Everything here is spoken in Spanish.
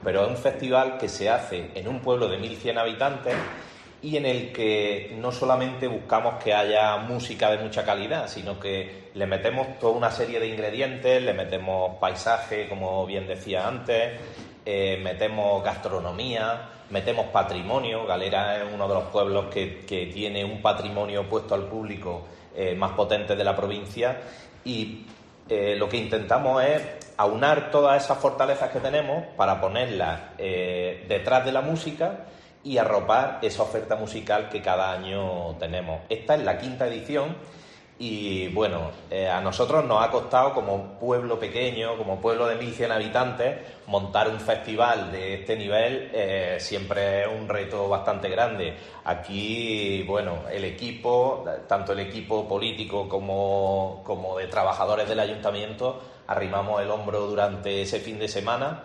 pero es un festival que se hace en un pueblo de 1.100 habitantes y en el que no solamente buscamos que haya música de mucha calidad, sino que le metemos toda una serie de ingredientes, le metemos paisaje, como bien decía antes, metemos gastronomía, metemos patrimonio. Galera es uno de los pueblos que tiene un patrimonio puesto al público más potente de la provincia, y lo que intentamos es aunar todas esas fortalezas que tenemos para ponerlas detrás de la música y arropar esa oferta musical que cada año tenemos. Esta es la 5ª edición y bueno, a nosotros nos ha costado, como pueblo pequeño, como pueblo de 1.100 habitantes, montar un festival de este nivel. Siempre es un reto bastante grande. Aquí, bueno, el equipo, tanto el equipo político como de trabajadores del ayuntamiento, arrimamos el hombro durante ese fin de semana